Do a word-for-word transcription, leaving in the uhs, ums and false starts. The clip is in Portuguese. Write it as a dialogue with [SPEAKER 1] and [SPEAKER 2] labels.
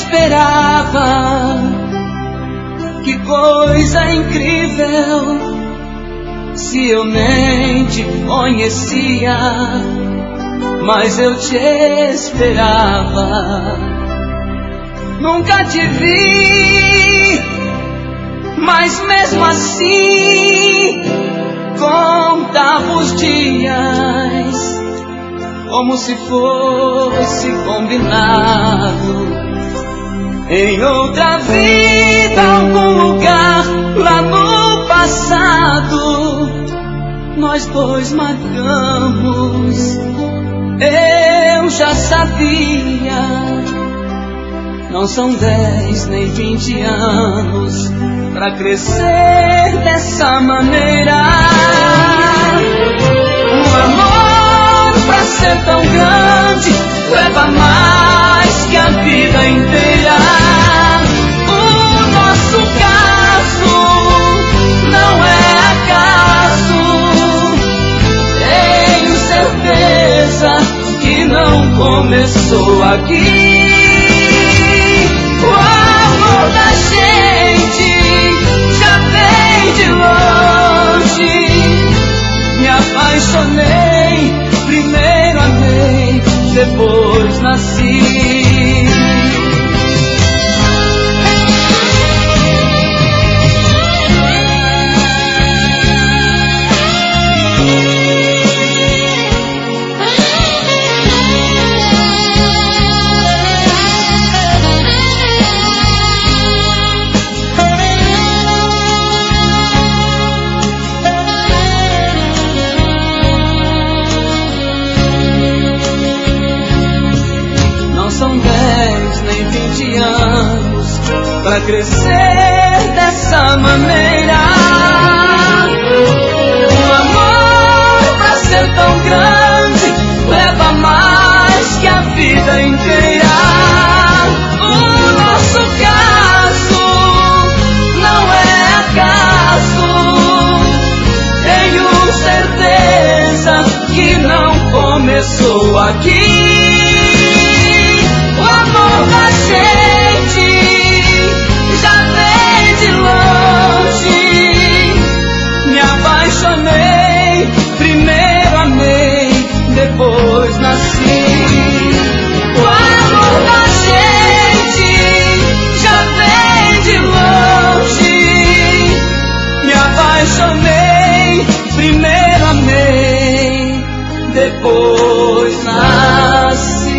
[SPEAKER 1] esperava. Que coisa incrível, se eu nem te conhecia, mas eu te esperava. Nunca te vi, mas mesmo assim contava os dias como se fosse combinado. Em outra vida, algum lugar lá no passado, nós dois marcamos. Eu já sabia. Não são dez nem vinte anos pra crescer dessa maneira. O amor pra ser tão grande leva mais que a vida inteira. O nosso caso não é acaso. Tenho certeza que não começou aqui. O amor da gente já vem de longe. Me apaixonei, primeiro amei, depois nasci. Pra crescer dessa maneira. O amor pra ser tão grande leva mais que a vida inteira. O nosso caso não é acaso. Tenho certeza que não começou aqui. O amor da gente já vem de longe. Me apaixonei, primeiro amei, depois nasci. O amor da gente já vem de longe. Me apaixonei, primeiro amei, depois nasci.